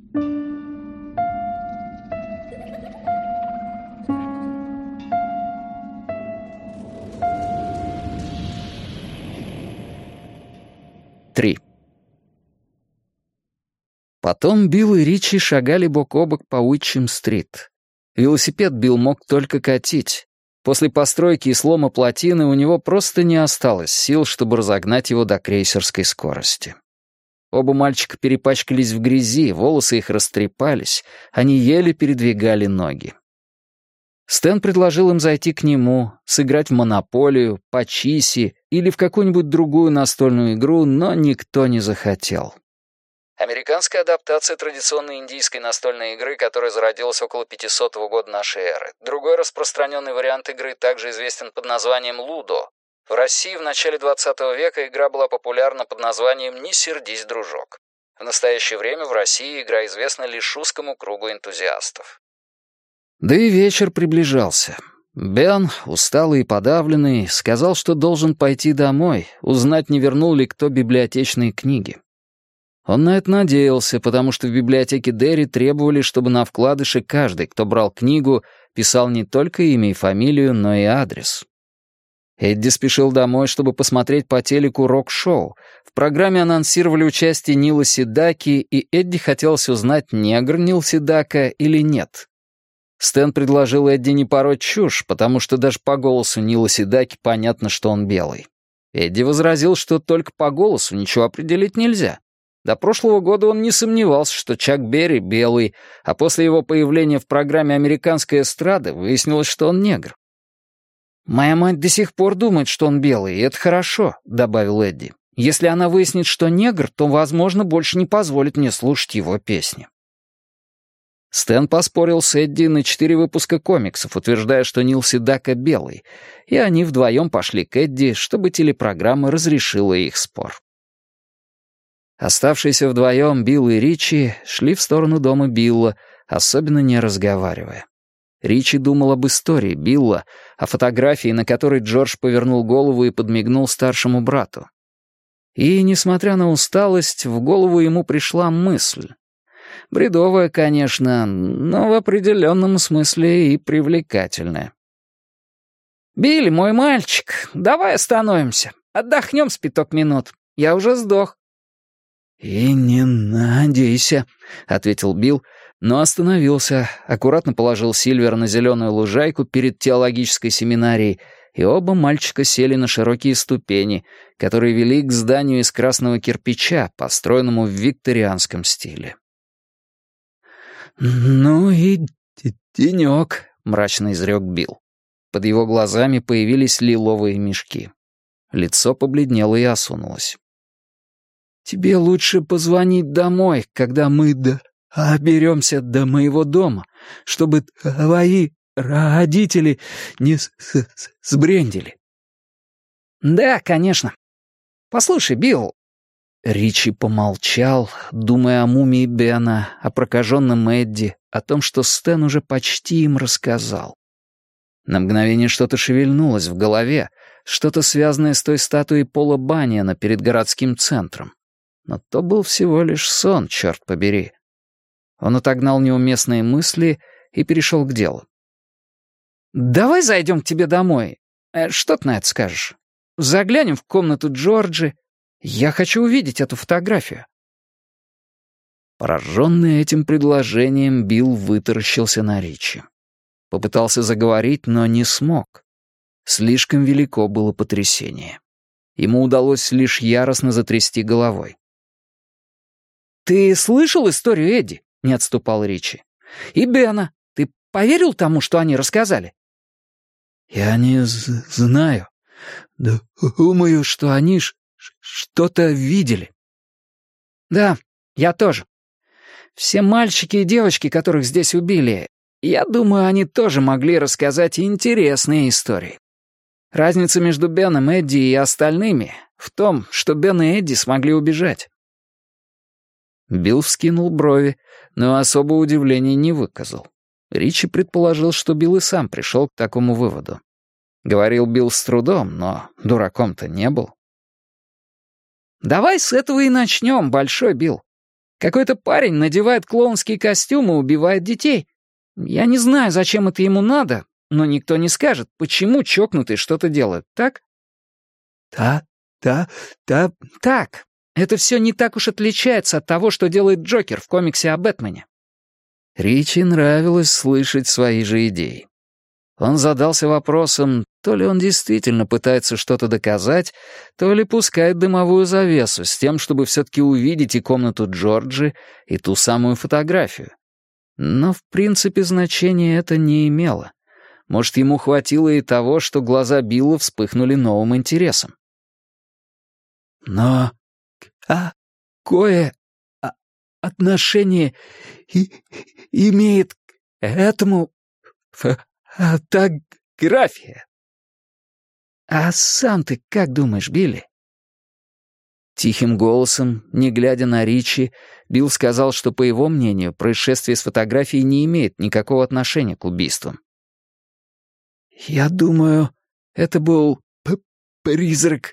3. Потом Билл и Ричи шагали бок о бок по Уитчем-стрит. Велосипед Билл мог только катить. После постройки и слома плотины у него просто не осталось сил, чтобы разогнать его до крейсерской скорости. Оба мальчика перепачкались в грязи, волосы их растрепались, они еле передвигали ноги. Стэн предложил им зайти к нему, сыграть в монополию, почиси или в какую-нибудь другую настольную игру, но никто не захотел. Американская адаптация традиционной индийской настольной игры, которая зародилась около 500 года нашей эры. Другой распространенный вариант игры также известен под названием «Лудо». В России в начале 20 века игра была популярна под названием «Не сердись, дружок». В настоящее время в России игра известна лишь узкому кругу энтузиастов. Да и вечер приближался. Бен, усталый и подавленный, сказал, что должен пойти домой, узнать, не вернул ли кто библиотечные книги. Он на это надеялся, потому что в библиотеке Дерри требовали, чтобы на вкладыше каждый, кто брал книгу, писал не только имя и фамилию, но и адрес. Эдди спешил домой, чтобы посмотреть по телеку рок-шоу. В программе анонсировали участие Нила Седаки, и Эдди хотелось узнать, негр Нил Седака или нет. Стэн предложил Эдди не пороть чушь, потому что даже по голосу Нила Седаки понятно, что он белый. Эдди возразил, что только по голосу ничего определить нельзя. До прошлого года он не сомневался, что Чак Берри белый, а после его появления в программе «Американская эстрада» выяснилось, что он негр. «Моя мать до сих пор думает, что он белый, и это хорошо», — добавил Эдди. «Если она выяснит, что негр, то, возможно, больше не позволит мне слушать его песни». Стэн поспорил с Эдди на 4 выпуска комиксов, утверждая, что Нил Седака белый, и они вдвоем пошли к Эдди, чтобы телепрограмма разрешила их спор. Оставшиеся вдвоем Билл и Ричи шли в сторону дома Билла, особенно не разговаривая. Ричи думал об истории Билла, о фотографии, на которой Джордж повернул голову и подмигнул старшему брату. И, несмотря на усталость, в голову ему пришла мысль. Бредовая, конечно, но в определенном смысле и привлекательная. «Билли, мой мальчик, давай остановимся, отдохнем с 5 минут. Я уже сдох». «И не надейся», — ответил Билл, но остановился, аккуратно положил Сильвера на зеленую лужайку перед теологической семинарией, и оба мальчика сели на широкие ступени, которые вели к зданию из красного кирпича, построенному в викторианском стиле. «Ну и денек», — мрачно изрек Билл. Под его глазами появились лиловые мешки. Лицо побледнело и осунулось. «Тебе лучше позвонить домой, когда мы доберемся до моего дома, чтобы твои родители не сбрендили». «Да, конечно. Послушай, Билл...» Ричи помолчал, думая о мумии Бена, о прокаженном Эдди, о том, что Стэн уже почти им рассказал. На мгновение что-то шевельнулось в голове, что-то связанное с той статуей Пола Баниана перед городским центром. Но то был всего лишь сон, черт побери. Он отогнал неуместные мысли и перешел к делу. «Давай зайдем к тебе домой. Что ты на это скажешь? Заглянем в комнату Джорджи. Я хочу увидеть эту фотографию». Пораженный этим предложением, Билл вытаращился на Ричи. Попытался заговорить, но не смог. Слишком велико было потрясение. Ему удалось лишь яростно затрясти головой. «Ты слышал историю Эдди?» — не отступал Ричи. «И Бена. Ты поверил тому, что они рассказали?» «Я не знаю. Думаю, что они что-то видели». «Да, я тоже. Все мальчики и девочки, которых здесь убили, я думаю, они тоже могли рассказать интересные истории. Разница между Беном, Эдди и остальными в том, что Бен и Эдди смогли убежать». Билл вскинул брови, но особого удивления не выказал. Ричи предположил, что Билл и сам пришел к такому выводу. Говорил Билл с трудом, но дураком-то не был. «Давай с этого и начнем, Большой Билл. Какой-то парень надевает клоунские костюмы и убивает детей. Я не знаю, зачем это ему надо, но никто не скажет, почему чокнутый что-то делает, так? Так. Это все не так уж отличается от того, что делает Джокер в комиксе о Бэтмене. Ричи нравилось слышать свои же идеи. Он задался вопросом, то ли он действительно пытается что-то доказать, то ли пускает дымовую завесу с тем, чтобы все-таки увидеть и комнату Джорджи, и ту самую фотографию. Но в принципе значения это не имело. Может, ему хватило и того, что глаза Билла вспыхнули новым интересом. Но какое отношение имеет к этому фотография? А сам ты как думаешь, Билли? Тихим голосом, не глядя на Ричи, Билл сказал, что, по его мнению, происшествие с фотографией не имеет никакого отношения к убийствам. «Я думаю, это был призрак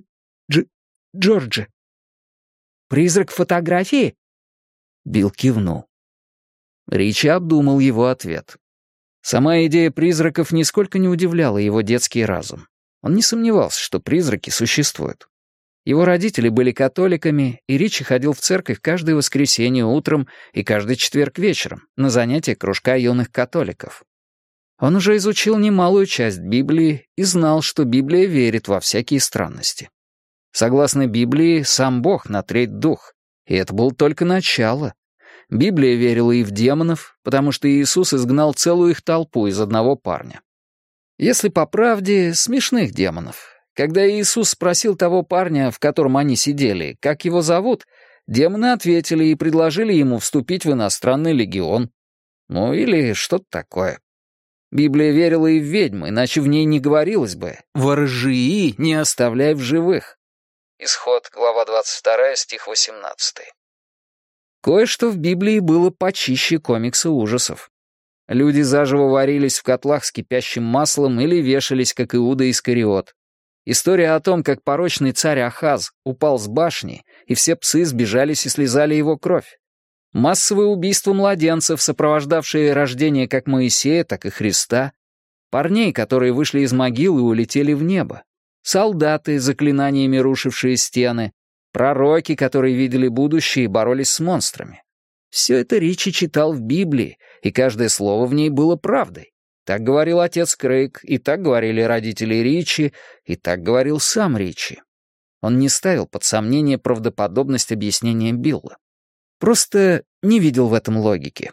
Джорджа». «Призрак фотографии?» Билл кивнул. Ричи обдумал его ответ. Сама идея призраков нисколько не удивляла его детский разум. Он не сомневался, что призраки существуют. Его родители были католиками, и Ричи ходил в церковь каждое воскресенье утром и каждый четверг вечером на занятия кружка юных католиков. Он уже изучил немалую часть Библии и знал, что Библия верит во всякие странности. Согласно Библии, сам Бог на треть дух, и это было только начало. Библия верила и в демонов, потому что Иисус изгнал целую их толпу из одного парня. Если по правде, смешных демонов. Когда Иисус спросил того парня, в котором они сидели, как его зовут, демоны ответили и предложили ему вступить в иностранный легион. Ну или что-то такое. Библия верила и в ведьм, иначе в ней не говорилось бы «ворожии не оставляй в живых». Исход, глава 22, стих 18. Кое-что в Библии было почище комикса ужасов. Люди заживо варились в котлах с кипящим маслом или вешались, как Иуда Искариот. История о том, как порочный царь Ахаз упал с башни, и все псы сбежались и слизали его кровь. Массовые убийства младенцев, сопровождавшие рождение как Моисея, так и Христа. Парней, которые вышли из могил и улетели в небо. Солдаты, заклинаниями рушившие стены. Пророки, которые видели будущее и боролись с монстрами. Все это Ричи читал в Библии, и каждое слово в ней было правдой. Так говорил отец Крейг, и так говорили родители Ричи, и так говорил сам Ричи. Он не ставил под сомнение правдоподобность объяснения Билла. Просто не видел в этом логики.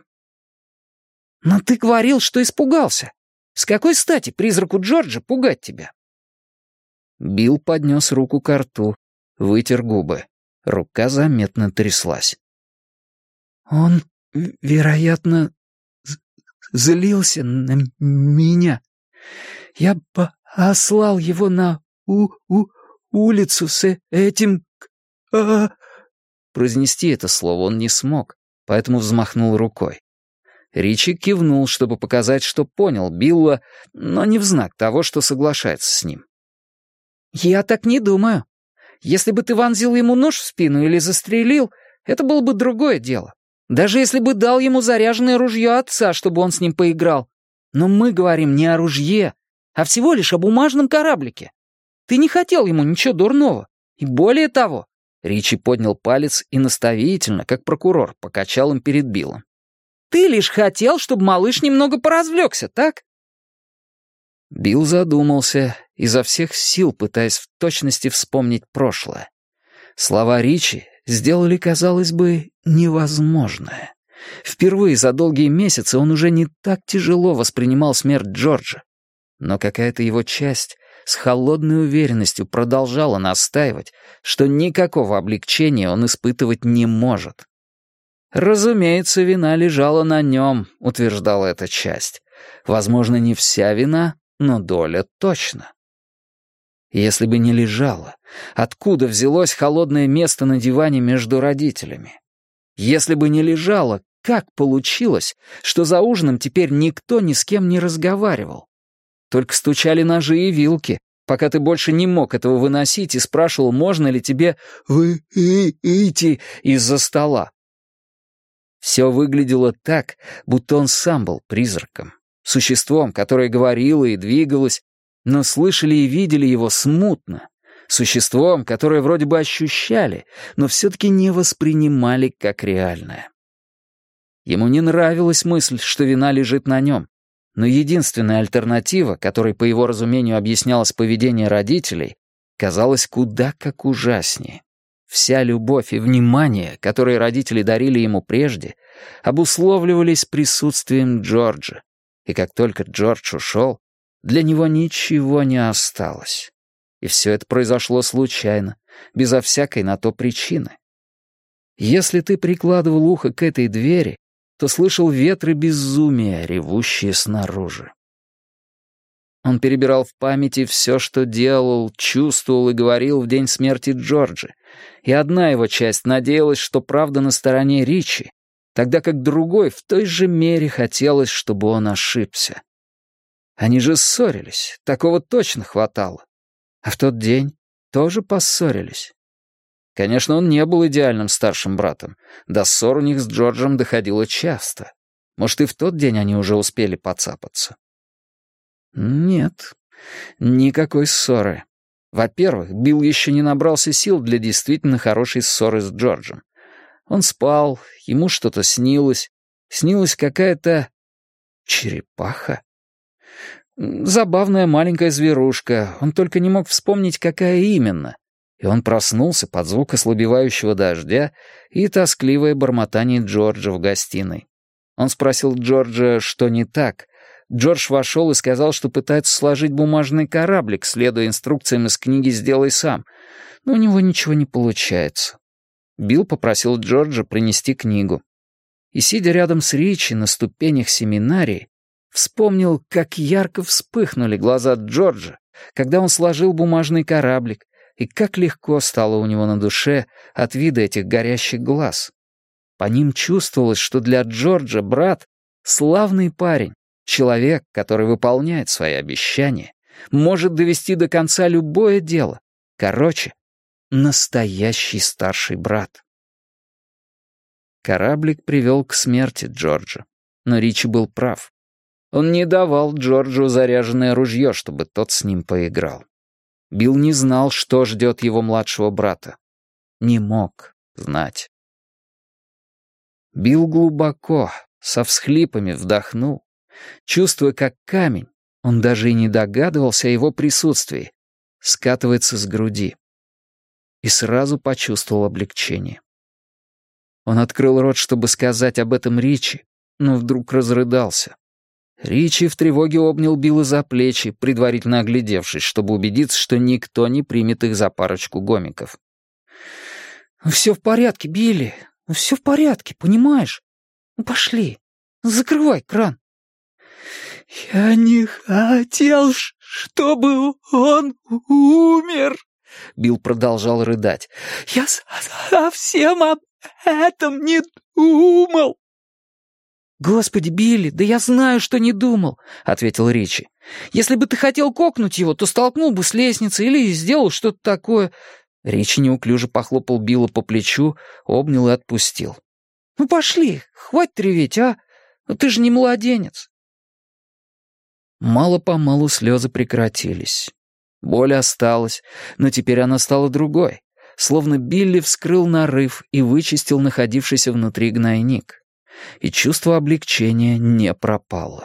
«Но ты говорил, что испугался. С какой стати призраку Джорджа пугать тебя?» Билл поднес руку к рту, вытер губы. Рука заметно тряслась. «Он, вероятно, злился на меня. Я послал его на улицу с этим... Произнести это слово он не смог, поэтому взмахнул рукой. Ричи кивнул, чтобы показать, что понял Билла, но не в знак того, что соглашается с ним. «Я так не думаю. Если бы ты вонзил ему нож в спину или застрелил, это было бы другое дело. Даже если бы дал ему заряженное ружье отца, чтобы он с ним поиграл. Но мы говорим не о ружье, а всего лишь о бумажном кораблике. Ты не хотел ему ничего дурного. И более того...» Ричи поднял палец и наставительно, как прокурор, покачал им перед Биллом. «Ты лишь хотел, чтобы малыш немного поразвлекся, так?» Билл задумался, изо всех сил пытаясь в точности вспомнить прошлое. Слова Ричи сделали, казалось бы, невозможное. Впервые за долгие месяцы он уже не так тяжело воспринимал смерть Джорджа. Но какая-то его часть с холодной уверенностью продолжала настаивать, что никакого облегчения он испытывать не может. Разумеется, вина лежала на нем, утверждала эта часть. Возможно, не вся вина, но доля точно. Если бы не лежала, откуда взялось холодное место на диване между родителями? Если бы не лежала, как получилось, что за ужином теперь никто ни с кем не разговаривал? Только стучали ножи и вилки, пока ты больше не мог этого выносить и спрашивал, можно ли тебе выйти из-за стола. Все выглядело так, будто он сам был призраком, существом, которое говорило и двигалось, но слышали и видели его смутно, существом, которое вроде бы ощущали, но все-таки не воспринимали как реальное. Ему не нравилась мысль, что вина лежит на нем, но единственная альтернатива, которой, по его разумению, объяснялось поведение родителей, казалась куда как ужаснее. Вся любовь и внимание, которые родители дарили ему прежде, обусловливались присутствием Джорджа, и как только Джордж ушел, для него ничего не осталось. И все это произошло случайно, безо всякой на то причины. Если ты прикладывал ухо к этой двери, то слышал ветры безумия, ревущие снаружи. Он перебирал в памяти все, что делал, чувствовал и говорил в день смерти Джорджа, и одна его часть надеялась, что правда на стороне Ричи, тогда как другой в той же мере хотелось, чтобы он ошибся. Они же ссорились, такого точно хватало. А в тот день тоже поссорились. Конечно, он не был идеальным старшим братом. До ссор у них с Джорджем доходило часто. Может, и в тот день они уже успели поцапаться. Нет, никакой ссоры. Во-первых, Билл еще не набрался сил для действительно хорошей ссоры с Джорджем. Он спал, ему что-то снилось. Снилась какая-то черепаха. Забавная маленькая зверушка, он только не мог вспомнить, какая именно. И он проснулся под звук ослабевающего дождя и тоскливое бормотание Джорджа в гостиной. Он спросил Джорджа, что не так. Джордж вошел и сказал, что пытается сложить бумажный кораблик, следуя инструкциям из книги «Сделай сам», но у него ничего не получается. Билл попросил Джорджа принести книгу. И, сидя рядом с Ричи на ступенях семинарии, вспомнил, как ярко вспыхнули глаза Джорджа, когда он сложил бумажный кораблик, и как легко стало у него на душе от вида этих горящих глаз. По ним чувствовалось, что для Джорджа брат — славный парень, человек, который выполняет свои обещания, может довести до конца любое дело. Короче, настоящий старший брат. Кораблик привел к смерти Джорджа, но Ричи был прав. Он не давал Джорджу заряженное ружье, чтобы тот с ним поиграл. Билл не знал, что ждет его младшего брата. Не мог знать. Билл глубоко, со всхлипами вдохнул, чувствуя, как камень, он даже и не догадывался о его присутствии, скатывается с груди. И сразу почувствовал облегчение. Он открыл рот, чтобы сказать об этом Ричи, но вдруг разрыдался. Ричи в тревоге обнял Билла за плечи, предварительно оглядевшись, чтобы убедиться, что никто не примет их за парочку гомиков. «Все в порядке, Билли, все в порядке, понимаешь? Ну, пошли, закрывай кран». «Я не хотел, чтобы он умер», — Билл продолжал рыдать. «Я совсем об этом не думал». «Господи, Билли, да я знаю, что не думал», — ответил Ричи. «Если бы ты хотел кокнуть его, то столкнул бы с лестницы или сделал что-то такое». Ричи неуклюже похлопал Билла по плечу, обнял и отпустил. «Ну пошли, хватит реветь, а? Ну ты же не младенец». Мало-помалу слезы прекратились. Боль осталась, но теперь она стала другой, словно Билли вскрыл нарыв и вычистил находившийся внутри гнойник. И чувство облегчения не пропало.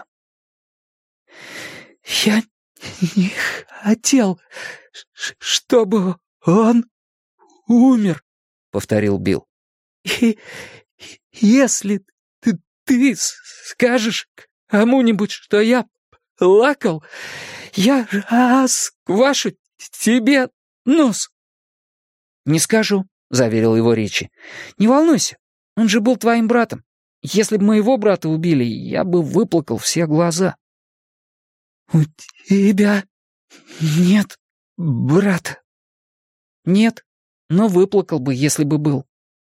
«Я не хотел, чтобы он умер», — повторил Билл. «И если ты скажешь кому-нибудь, что я плакал, я расквашу тебе нос». «Не скажу», — заверил его Ричи. «Не волнуйся, он же был твоим братом. Если бы моего брата убили, я бы выплакал все глаза». «У тебя нет брата?» «Нет, но выплакал бы, если бы был».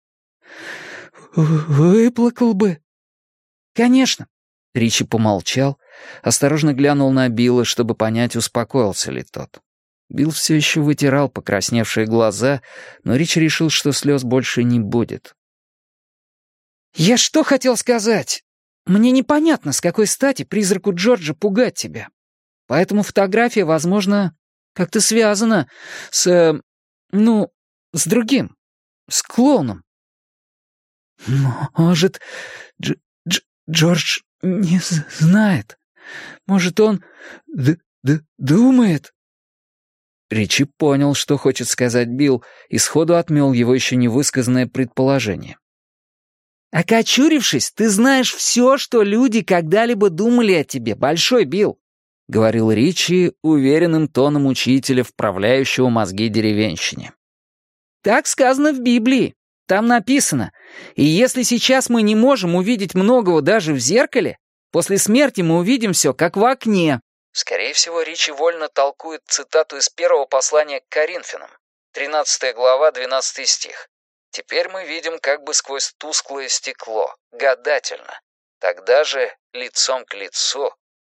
«Выплакал бы?» «Конечно». Ричи помолчал, осторожно глянул на Билла, чтобы понять, успокоился ли тот. Билл все еще вытирал покрасневшие глаза, но Ричи решил, что слез больше не будет. «Я что хотел сказать? Мне непонятно, с какой стати призраку Джорджа пугать тебя. Поэтому фотография, возможно, как-то связана с... с другим, с клоуном». «Может, Джордж не знает? Может, он думает?» Ричи понял, что хочет сказать Билл, и сходу отмел его еще невысказанное предположение. «Окочурившись, ты знаешь все, что люди когда-либо думали о тебе, Большой Билл», — говорил Ричи уверенным тоном учителя, вправляющего мозги деревенщине. «Так сказано в Библии. Там написано, и если сейчас мы не можем увидеть многого даже в зеркале, после смерти мы увидим все, как в окне». Скорее всего, Ричи вольно толкует цитату из первого послания к Коринфянам, 13 глава, 12 стих. «Теперь мы видим как бы сквозь тусклое стекло, гадательно, тогда же лицом к лицу».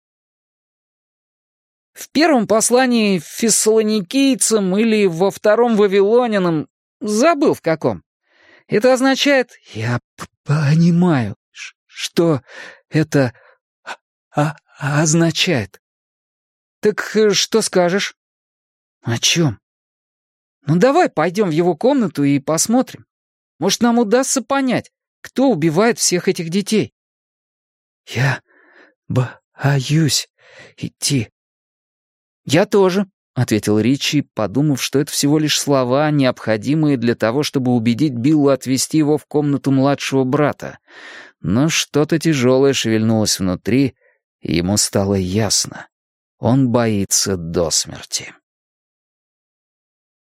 В первом послании фессалоникийцам или во втором вавилонянам, забыл в каком, это означает «я понимаю, что это означает». «Так что скажешь?» «О чем?» «Ну давай пойдем в его комнату и посмотрим. Может, нам удастся понять, кто убивает всех этих детей». «Я боюсь идти». «Я тоже», — ответил Ричи, подумав, что это всего лишь слова, необходимые для того, чтобы убедить Билла отвезти его в комнату младшего брата. Но что-то тяжелое шевельнулось внутри, и ему стало ясно. Он боится до смерти.